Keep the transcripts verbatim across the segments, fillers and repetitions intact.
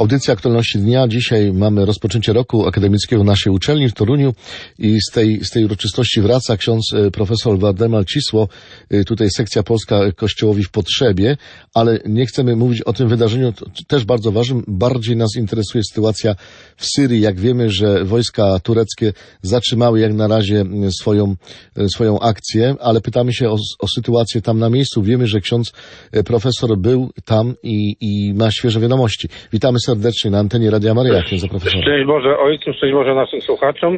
Audycja Aktualności Dnia. Dzisiaj mamy rozpoczęcie roku akademickiego naszej uczelni w Toruniu i z tej, z tej uroczystości wraca ksiądz profesor Waldemar Cisło, tutaj sekcja polska Kościołowi w potrzebie, ale nie chcemy mówić o tym wydarzeniu, też bardzo ważnym. Bardziej nas interesuje sytuacja w Syrii. Jak wiemy, że wojska tureckie zatrzymały jak na razie swoją, swoją akcję, ale pytamy się o, o sytuację tam na miejscu. Wiemy, że ksiądz profesor był tam i, i ma świeże wiadomości. Witamy serdecznie na antenie Radia Maryja, księdza profesora. Szczęść Boże Ojcu, szczęść Boże naszym słuchaczom.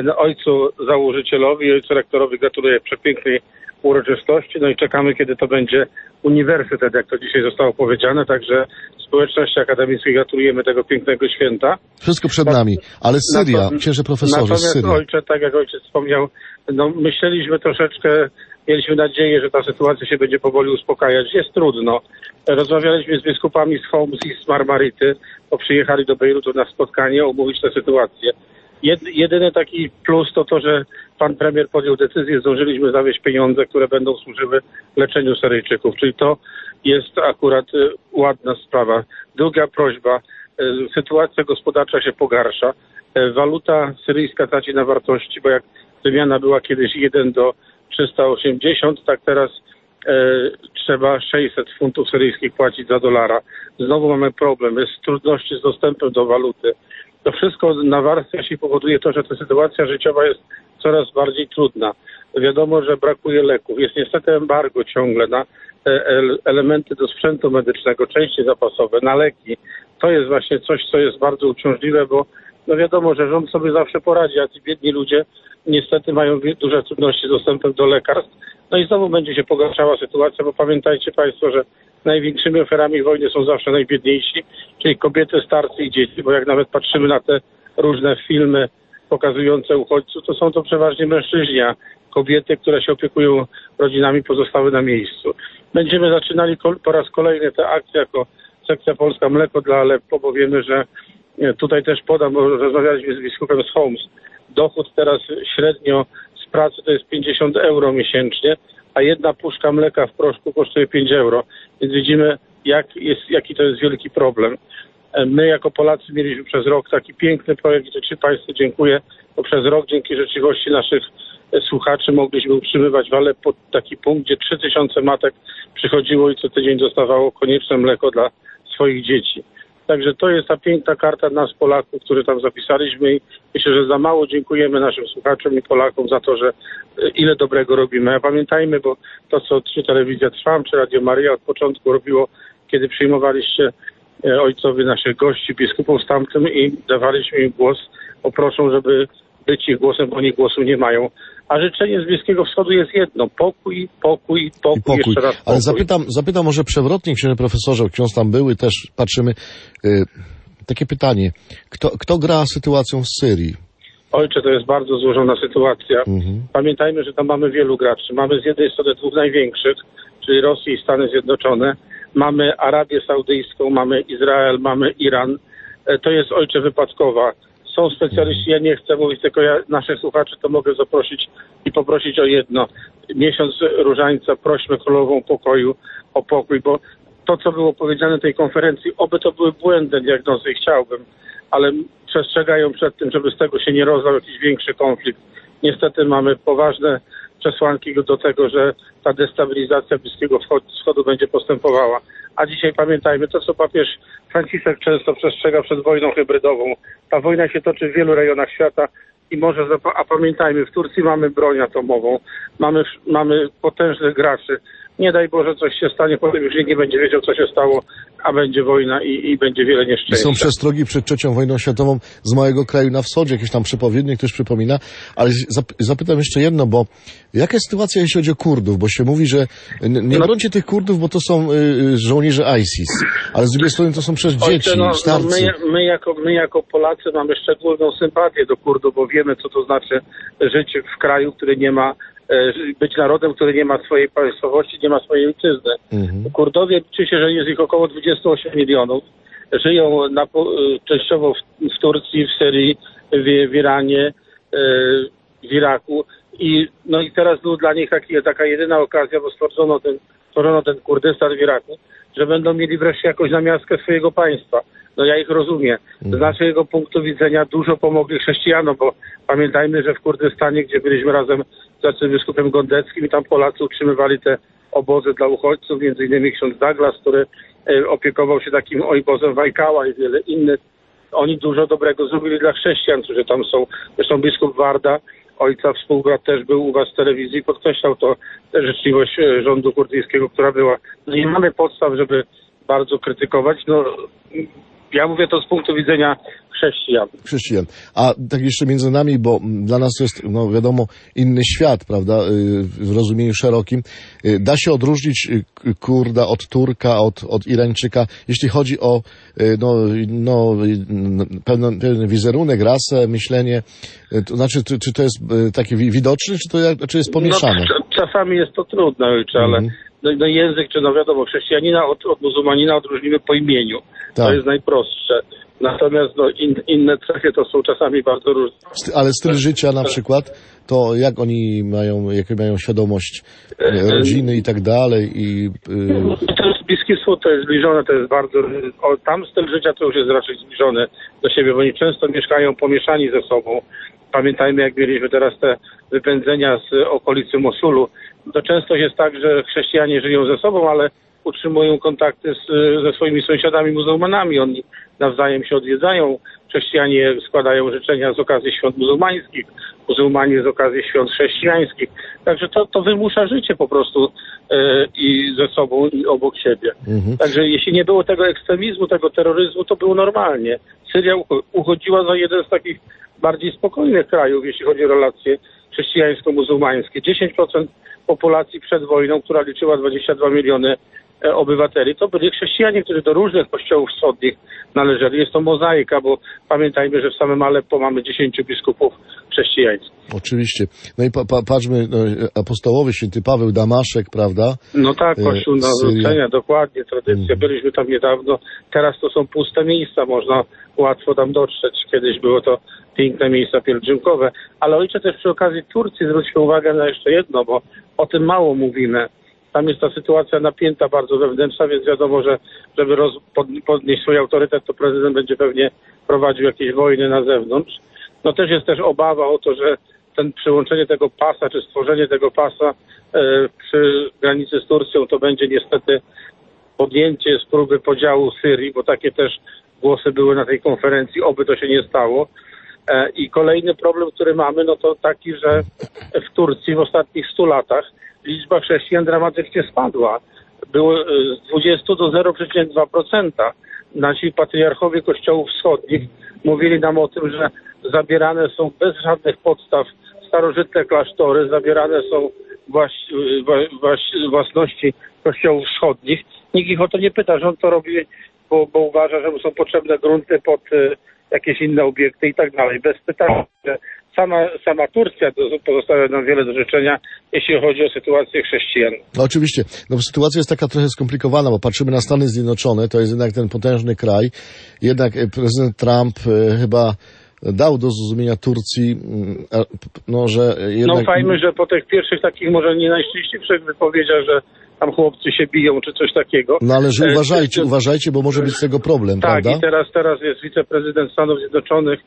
Ojcu założycielowi, ojcu rektorowi gratuluję przepięknej uroczystości, no i czekamy, kiedy to będzie uniwersytet, jak to dzisiaj zostało powiedziane, także społeczności akademickiej gratulujemy tego pięknego święta. Wszystko przed nami, ale Syria, księże profesorze, natomiast Syria. Ojcze, tak jak ojciec wspomniał, no myśleliśmy troszeczkę, mieliśmy nadzieję, że ta sytuacja się będzie powoli uspokajać. Jest trudno. Rozmawialiśmy z biskupami z Homs i z Marmarity, bo przyjechali do Bejrutu na spotkanie omówić tę sytuację. Jed, jedyny taki plus to to, że pan premier podjął decyzję, zdążyliśmy zawieźć pieniądze, które będą służyły leczeniu Syryjczyków, czyli to jest akurat y, ładna sprawa. Druga prośba, y, sytuacja gospodarcza się pogarsza, y, waluta syryjska traci na wartości, bo jak wymiana była kiedyś jeden do trzysta osiemdziesiąt, tak teraz y, trzeba sześćset funtów syryjskich płacić za dolara. Znowu mamy problem, jest trudności z dostępem do waluty. To wszystko nawarstwia się i powoduje to, że ta sytuacja życiowa jest coraz bardziej trudna. Wiadomo, że brakuje leków. Jest niestety embargo ciągle na elementy do sprzętu medycznego, części zapasowe, na leki. To jest właśnie coś, co jest bardzo uciążliwe, bo no wiadomo, że rząd sobie zawsze poradzi, a ci biedni ludzie niestety mają duże trudności z dostępem do lekarstw. No i znowu będzie się pogarszała sytuacja, bo pamiętajcie Państwo, że największymi ofiarami wojny są zawsze najbiedniejsi, czyli kobiety, starcy i dzieci, bo jak nawet patrzymy na te różne filmy pokazujące uchodźców, to są to przeważnie mężczyźni, a kobiety, które się opiekują rodzinami, pozostały na miejscu. Będziemy zaczynali po raz kolejny tę akcję jako sekcja polska Mleko dla Aleppo, bo wiemy, że tutaj też podam, bo rozmawialiśmy z biskupem z Homs. Dochód teraz średnio z pracy to jest pięćdziesiąt euro miesięcznie, a jedna puszka mleka w proszku kosztuje pięć euro. Więc widzimy, jak jest, jaki to jest wielki problem. My jako Polacy mieliśmy przez rok taki piękny projekt i Ci Państwu dziękuję, bo przez rok dzięki życzliwości naszych słuchaczy mogliśmy utrzymywać w Aleppo taki punkt, gdzie trzy tysiące matek przychodziło i co tydzień dostawało konieczne mleko dla swoich dzieci. Także to jest ta piękna karta nas Polaków, które tam zapisaliśmy i myślę, że za mało dziękujemy naszym słuchaczom i Polakom za to, że ile dobrego robimy. A pamiętajmy, bo to, co czy Telewizja Trwam, czy Radio Maryja od początku robiło, kiedy przyjmowaliście ojcowie naszych gości, biskupów stamtąd i dawaliśmy im głos, poproszą, żeby być ich głosem, bo oni głosu nie mają. A życzenie z Bliskiego Wschodu jest jedno. Pokój, pokój, pokój, pokój. Jeszcze raz pokój. Ale zapytam, zapytam może przewrotnie, księże profesorze, ksiądz tam był i też patrzymy. Yy, takie pytanie. Kto, kto gra sytuacją w Syrii? Ojcze, to jest bardzo złożona sytuacja. Mhm. Pamiętajmy, że tam mamy wielu graczy. Mamy z jednej strony dwóch największych, czyli Rosję i Stany Zjednoczone. Mamy Arabię Saudyjską, mamy Izrael, mamy Iran. To jest, ojcze, wypadkowa. Są specjaliści, ja nie chcę mówić, tylko ja naszych słuchaczy to mogę zaprosić i poprosić o jedno. Miesiąc Różańca, prośmy Królową Pokoju o pokój, bo to, co było powiedziane na tej konferencji, oby to były błędne diagnozy i chciałbym, ale przestrzegają przed tym, żeby z tego się nie rozlał jakiś większy konflikt. Niestety mamy poważne przesłanki do tego, że ta destabilizacja Bliskiego Wschodu będzie postępowała. A dzisiaj pamiętajmy to, co papież Franciszek często przestrzega przed wojną hybrydową. Ta wojna się toczy w wielu rejonach świata i może, a pamiętajmy, w Turcji mamy broń atomową, mamy, mamy potężnych graczy. Nie daj Boże, coś się stanie, potem już nikt nie będzie wiedział, co się stało, a będzie wojna i, i będzie wiele nieszczęścia. Są przestrogi przed trzecią wojną światową z małego kraju na wschodzie, jakieś tam przepowiednie, ktoś przypomina, ale zapytam jeszcze jedno, bo jaka jest sytuacja, jeśli chodzi o Kurdów, bo się mówi, że nie brońcie tych Kurdów, bo to są y, żołnierze ISIS, ale z drugiej strony to są przecież dzieci, no, starcy. No my, my, jako, my jako Polacy mamy szczególną sympatię do Kurdów, bo wiemy, co to znaczy żyć w kraju, który nie ma być narodem, który nie ma swojej państwowości, nie ma swojej ojczyzny. Mhm. Kurdowie, liczy się, że jest ich około dwadzieścia osiem milionów. Żyją na, częściowo w, w Turcji, w Syrii, w, w Iranie, w Iraku. I, no i teraz był dla nich taki, taka jedyna okazja, bo stworzono ten, stworzono ten Kurdystan w Iraku, że będą mieli wreszcie jakąś namiastkę swojego państwa. no ja ich rozumiem. Z naszego punktu widzenia dużo pomogli chrześcijanom, bo pamiętajmy, że w Kurdystanie, gdzie byliśmy razem z arcybiskupem Gondeckim i tam Polacy utrzymywali te obozy dla uchodźców, między innymi ksiądz Douglas, który opiekował się takim obozem Wajkała i wiele innych. Oni dużo dobrego zrobili dla chrześcijan, którzy tam są. Zresztą biskup Warda, ojca współbrat, też był u was w telewizji, podkreślał to życzliwość rządu kurdyjskiego, która była. No nie mamy podstaw, żeby bardzo krytykować. No, ja mówię to z punktu widzenia chrześcijan. Chrześcijan. A tak jeszcze między nami, bo dla nas to jest, no wiadomo, inny świat, prawda, w rozumieniu szerokim. Da się odróżnić Kurda od Turka, od, od Irańczyka, jeśli chodzi o no, no, pewien, pewien wizerunek, rasę, myślenie. To znaczy, czy, czy to jest takie widoczne, czy to czy jest pomieszane? No, czasami jest to trudne, ojcze, ale mm. no, no język, czy no wiadomo, chrześcijanina od, od muzułmanina odróżnimy po imieniu. Tak. To jest najprostsze. Natomiast no, in, inne cechy to są czasami bardzo różne. Ale styl życia na przykład, to jak oni mają, jaką mają świadomość rodziny i tak dalej? I, yy... To jest bliskiestwo, to jest zbliżone, to jest bardzo... O, tam styl życia to już jest raczej zbliżony do siebie, bo oni często mieszkają pomieszani ze sobą. Pamiętajmy, jak mieliśmy teraz te wypędzenia z okolicy Mosulu, to często jest tak, że chrześcijanie żyją ze sobą, ale utrzymują kontakty z, ze swoimi sąsiadami muzułmanami. Oni nawzajem się odwiedzają. Chrześcijanie składają życzenia z okazji świąt muzułmańskich, muzułmanie z okazji świąt chrześcijańskich. Także to, to wymusza życie po prostu e, i ze sobą, i obok siebie. Mhm. Także jeśli nie było tego ekstremizmu, tego terroryzmu, to było normalnie. Syria uchodziła za jeden z takich bardziej spokojnych krajów, jeśli chodzi o relacje chrześcijańsko-muzułmańskie. dziesięć procent populacji przed wojną, która liczyła dwadzieścia dwa miliony obywateli, to byli chrześcijanie, którzy do różnych kościołów wschodnich należeli. Jest to mozaika, bo pamiętajmy, że w samym Aleppo mamy dziesięciu biskupów chrześcijańskich. Oczywiście. No i pa, pa, patrzmy, no, apostołowy święty Paweł, Damaszek, prawda? No tak, Kościół Nawrócenia, dokładnie, tradycja. Mm. Byliśmy tam niedawno. Teraz to są puste miejsca, można łatwo tam dotrzeć. Kiedyś było to piękne miejsca pielgrzymkowe. Ale ojcze, też przy okazji Turcji zwróćmy uwagę na jeszcze jedno, bo o tym mało mówimy. Tam jest ta sytuacja napięta, bardzo wewnętrzna, więc wiadomo, że żeby roz, pod, podnieść swój autorytet, to prezydent będzie pewnie prowadził jakieś wojny na zewnątrz. No też jest też obawa o to, że ten przyłączenie tego pasa, czy stworzenie tego pasa e, przy granicy z Turcją, to będzie niestety podjęcie z próby podziału Syrii, bo takie też głosy były na tej konferencji, oby to się nie stało. E, I kolejny problem, który mamy, no to taki, że w Turcji w ostatnich stu latach liczba chrześcijan dramatycznie spadła. Było z dwudziestu do zero przecinek dwa procent. Nasi patriarchowie kościołów wschodnich mówili nam o tym, że zabierane są bez żadnych podstaw starożytne klasztory, zabierane są właś, właś, własności kościołów wschodnich. Nikt ich o to nie pyta, rząd to robi, bo, bo uważa, że są potrzebne grunty pod jakieś inne obiekty i tak dalej. Bez pytania. Sama, sama Turcja pozostawia nam wiele do życzenia, jeśli chodzi o sytuację chrześcijan. No oczywiście. No, sytuacja jest taka trochę skomplikowana, bo patrzymy na Stany Zjednoczone, to jest jednak ten potężny kraj. Jednak prezydent Trump e, chyba dał do zrozumienia Turcji, e, no że jednak... No fajmy, że po tych pierwszych takich może nie najszczęśliwszych wypowiedziach, że tam chłopcy się biją, czy coś takiego. No ale że uważajcie, e, uważajcie, bo może być z tego problem, tak, prawda? Tak, i teraz, teraz jest wiceprezydent Stanów Zjednoczonych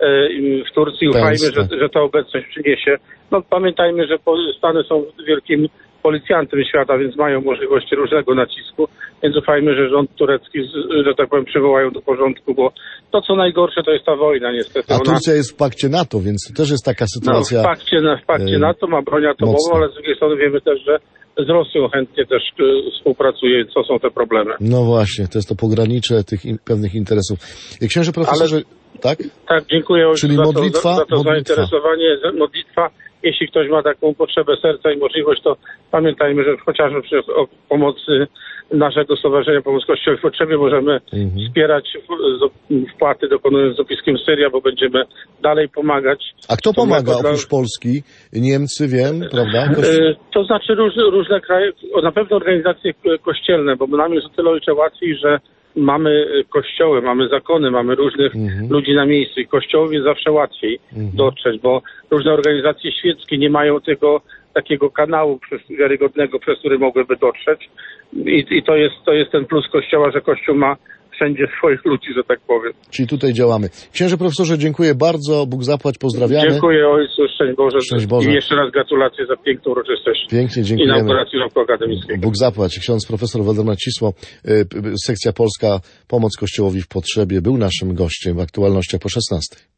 w Turcji. Ufajmy, że, że ta obecność przyniesie. No pamiętajmy, że Stany są wielkim policjantem świata, więc mają możliwości różnego nacisku, więc ufajmy, że rząd turecki, że tak powiem, przywołają do porządku, bo to, co najgorsze, to jest ta wojna, niestety. A Ona... Turcja jest w pakcie NATO, więc to też jest taka sytuacja... No, w pakcie, w pakcie NATO ma broń atomową, mocno. Ale z drugiej strony wiemy też, że z Rosją chętnie też współpracuje, co są te problemy. No właśnie, to jest to pogranicze tych in, pewnych interesów. Księże profesorze, ale... tak? Tak, dziękuję Czyli za modlitwa, to, za, za to modlitwa. zainteresowanie. Modlitwa, jeśli ktoś ma taką potrzebę serca i możliwość, to pamiętajmy, że chociażby przy pomocy naszego Stowarzyszenia Pomoc Kościołowi w Potrzebie możemy mhm. wspierać wpłaty, dokonując z dopiskiem Syria, bo będziemy dalej pomagać. A kto pomaga oprócz dla... Polski? Niemcy, wiem, prawda? Kości... To znaczy różne, różne kraje, na pewno organizacje kościelne, bo nam jest o tyle ojcze łatwiej, że mamy kościoły, mamy zakony, mamy różnych mhm. ludzi na miejscu i kościołowi jest zawsze łatwiej mhm. dotrzeć, bo różne organizacje świeckie nie mają tego takiego kanału przez, wiarygodnego, przez który mogłyby dotrzeć. I, i to jest, to jest ten plus Kościoła, że Kościół ma wszędzie swoich ludzi, że tak powiem. Czyli tutaj działamy. Księże profesorze, dziękuję bardzo. Bóg zapłać, pozdrawiamy. Dziękuję ojcu, szczęść Boże. Szczęść Boże. I jeszcze raz gratulacje za piękną uroczystość. Pięknie, dziękujemy. Inauguracji roku akademickiego. Bóg zapłać. Ksiądz profesor Waldemar Cisło, sekcja polska, pomoc Kościołowi w potrzebie, był naszym gościem w aktualnościach po szesnastej.